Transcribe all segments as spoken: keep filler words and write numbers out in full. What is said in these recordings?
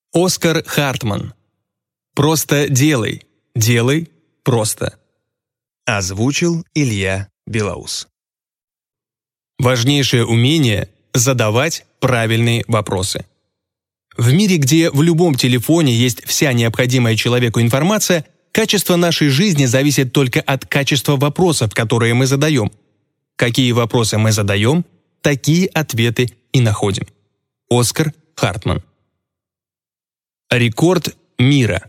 Оскар Хартман. Просто делай. Делай просто. Озвучил Илья Белоус. Важнейшее умение – задавать правильные вопросы. В мире, где в любом телефоне есть вся необходимая человеку информация, качество нашей жизни зависит только от качества вопросов, которые мы задаем. Какие вопросы мы задаем, такие ответы и находим. Оскар Хартман. Рекорд мира.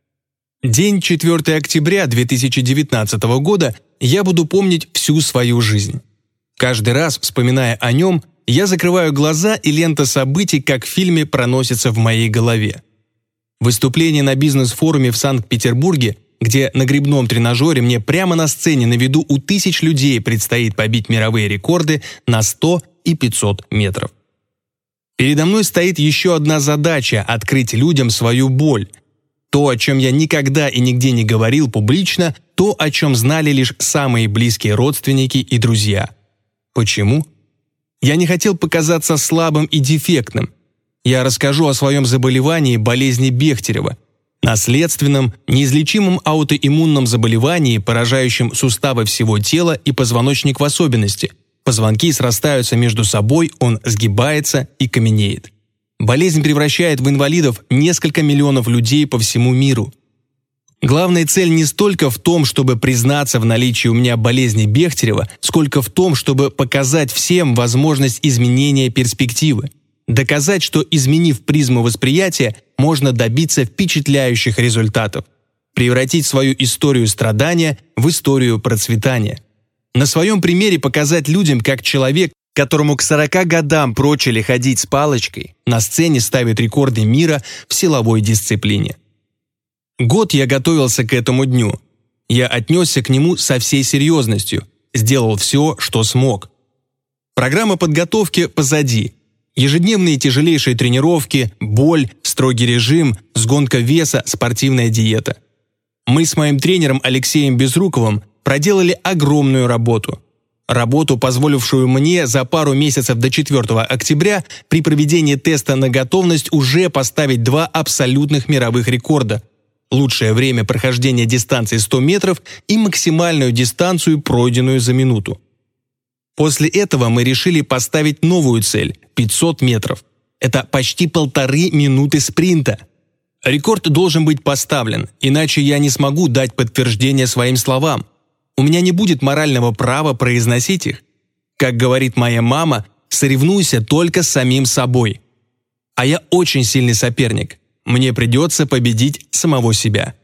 День четвёртого октября две тысячи девятнадцатого года я буду помнить всю свою жизнь. Каждый раз, вспоминая о нем, я закрываю глаза, и лента событий, как в фильме, проносится в моей голове. Выступление на бизнес-форуме в Санкт-Петербурге, где на гребном тренажере мне прямо на сцене на виду у тысяч людей предстоит побить мировые рекорды на сто и пятьсот метров. Передо мной стоит еще одна задача – открыть людям свою боль. То, о чем я никогда и нигде не говорил публично, то, о чем знали лишь самые близкие родственники и друзья. Почему? Я не хотел показаться слабым и дефектным. Я расскажу о своем заболевании болезни Бехтерева, наследственном, неизлечимом аутоиммунном заболевании, поражающем суставы всего тела и позвоночник в особенности. Позвонки срастаются между собой, он сгибается и каменеет. Болезнь превращает в инвалидов несколько миллионов людей по всему миру. Главная цель не столько в том, чтобы признаться в наличии у меня болезни Бехтерева, сколько в том, чтобы показать всем возможность изменения перспективы. Доказать, что, изменив призму восприятия, можно добиться впечатляющих результатов. Превратить свою историю страдания в историю процветания. На своем примере показать людям, как человек, которому к сорока годам прочили ходить с палочкой, на сцене ставит рекорды мира в силовой дисциплине. Год я готовился к этому дню. Я отнесся к нему со всей серьезностью, сделал все, что смог. Программа подготовки позади. Ежедневные тяжелейшие тренировки, боль, строгий режим, сгонка веса, спортивная диета. Мы с моим тренером Алексеем Безруковым проделали огромную работу. Работу, позволившую мне за пару месяцев до четвёртого октября при проведении теста на готовность уже поставить два абсолютных мировых рекорда. Лучшее время прохождения дистанции сто метров и максимальную дистанцию, пройденную за минуту. После этого мы решили поставить новую цель – пятьсот метров. Это почти полторы минуты спринта. Рекорд должен быть поставлен, иначе я не смогу дать подтверждение своим словам. У меня не будет морального права произносить их. Как говорит моя мама, соревнуйся только с самим собой. А я очень сильный соперник. Мне придется победить самого себя.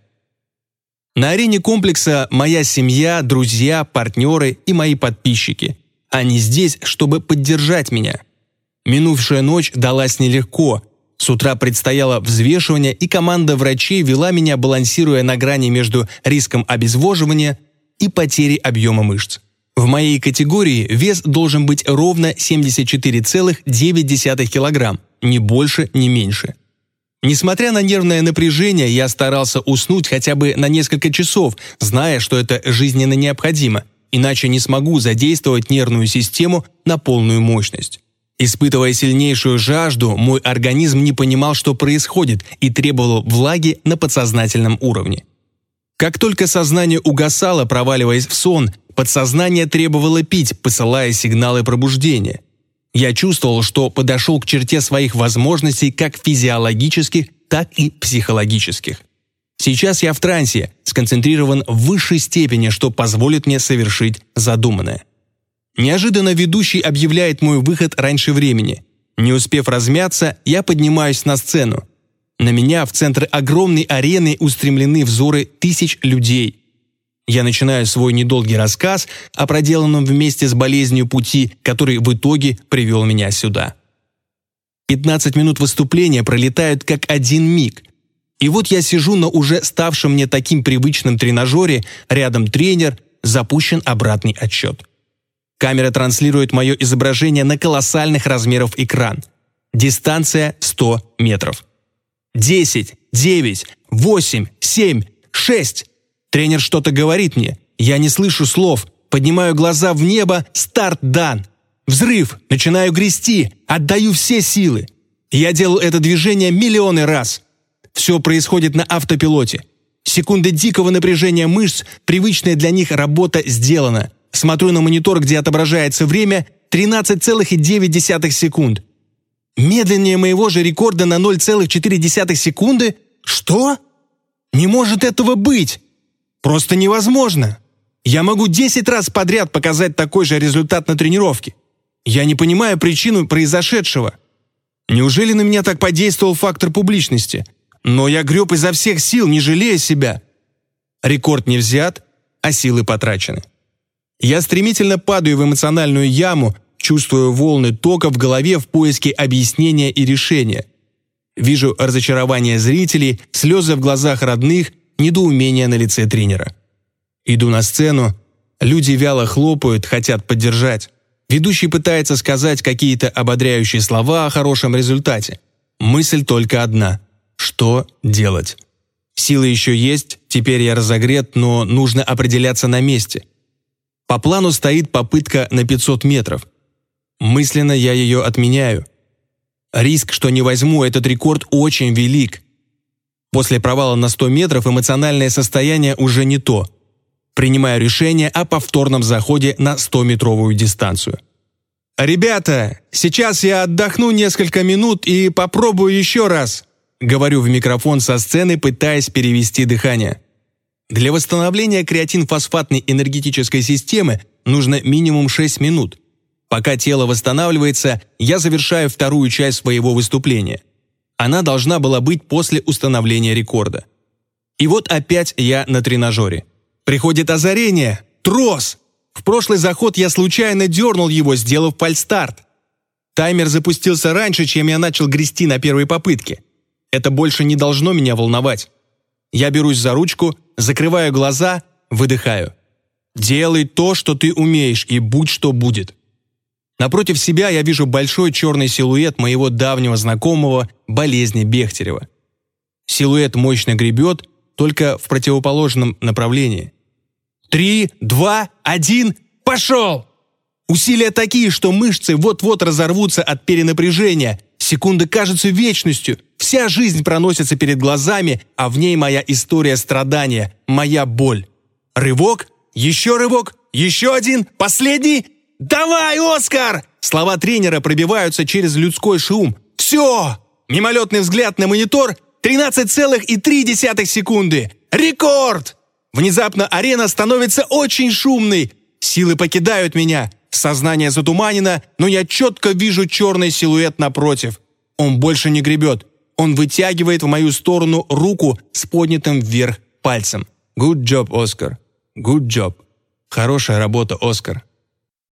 На арене комплекса моя семья, друзья, партнеры и мои подписчики. Они здесь, чтобы поддержать меня. Минувшая ночь далась нелегко. С утра предстояло взвешивание, и команда врачей вела меня, балансируя на грани между риском обезвоживания и потери объема мышц. В моей категории вес должен быть ровно семьдесят четыре целых девять десятых килограмм, ни больше, ни меньше. Несмотря на нервное напряжение, я старался уснуть хотя бы на несколько часов, зная, что это жизненно необходимо, иначе не смогу задействовать нервную систему на полную мощность. Испытывая сильнейшую жажду, мой организм не понимал, что происходит, и требовал влаги на подсознательном уровне. Как только сознание угасало, проваливаясь в сон, подсознание требовало пить, посылая сигналы пробуждения. Я чувствовал, что подошел к черте своих возможностей как физиологических, так и психологических. Сейчас я в трансе, сконцентрирован в высшей степени, что позволит мне совершить задуманное. Неожиданно ведущий объявляет мой выход раньше времени. Не успев размяться, я поднимаюсь на сцену. На меня в центр огромной арены устремлены взоры тысяч людей. Я начинаю свой недолгий рассказ о проделанном вместе с болезнью пути, который в итоге привел меня сюда. пятнадцать минут выступления пролетают как один миг. И вот я сижу на уже ставшем мне таким привычном тренажере, рядом тренер, запущен обратный отсчет. Камера транслирует мое изображение на колоссальных размеров экран. Дистанция сто метров. десять, девять, восемь, семь, шесть. Тренер что-то говорит мне. Я не слышу слов. Поднимаю глаза в небо. Старт дан. Взрыв. Начинаю грести. Отдаю все силы. Я делал это движение миллионы раз. Все происходит на автопилоте. Секунды дикого напряжения мышц, привычная для них работа сделана. Смотрю на монитор, где отображается время тринадцать целых девять десятых секунд. Медленнее моего же рекорда на ноль целых четыре десятых секунды? Что? Не может этого быть! Просто невозможно! Я могу десять раз подряд показать такой же результат на тренировке. Я не понимаю причину произошедшего. Неужели на меня так подействовал фактор публичности? Но я греб изо всех сил, не жалея себя. Рекорд не взят, а силы потрачены. Я стремительно падаю в эмоциональную яму, чувствую волны тока в голове в поиске объяснения и решения. Вижу разочарование зрителей, слезы в глазах родных, недоумение на лице тренера. Иду на сцену, люди вяло хлопают, хотят поддержать. Ведущий пытается сказать какие-то ободряющие слова о хорошем результате. Мысль только одна – что делать? Силы еще есть, теперь я разогрет, но нужно определяться на месте. По плану стоит попытка на пятьсот метров. Мысленно я ее отменяю. Риск, что не возьму этот рекорд, очень велик. После провала на сто метров эмоциональное состояние уже не то. Принимаю решение о повторном заходе на стометровую дистанцию. «Ребята, сейчас я отдохну несколько минут и попробую еще раз», говорю в микрофон со сцены, пытаясь перевести дыхание. Для восстановления креатинфосфатной энергетической системы нужно минимум шесть минут. Пока тело восстанавливается, я завершаю вторую часть своего выступления. Она должна была быть после установления рекорда. И вот опять я на тренажере. Приходит озарение. Трос! В прошлый заход я случайно дернул его, сделав фальстарт. Таймер запустился раньше, чем я начал грести на первой попытке. Это больше не должно меня волновать. Я берусь за ручку, закрываю глаза, выдыхаю. Делай то, что ты умеешь, и будь что будет. Напротив себя я вижу большой черный силуэт моего давнего знакомого болезни Бехтерева. Силуэт мощно гребет, только в противоположном направлении. Три, два, один, пошел! Усилия такие, что мышцы вот-вот разорвутся от перенапряжения. Секунды кажутся вечностью. Вся жизнь проносится перед глазами, а в ней моя история страдания, моя боль. Рывок, еще рывок, еще один, последний. «Давай, Оскар!» Слова тренера пробиваются через людской шум. «Все!» Мимолетный взгляд на монитор. тринадцать целых три десятых секунды. Рекорд! Внезапно арена становится очень шумной. Силы покидают меня. Сознание затуманено, но я четко вижу черный силуэт напротив. Он больше не гребет. Он вытягивает в мою сторону руку с поднятым вверх пальцем. «Good job, Оскар. Good job». Хорошая работа, Оскар.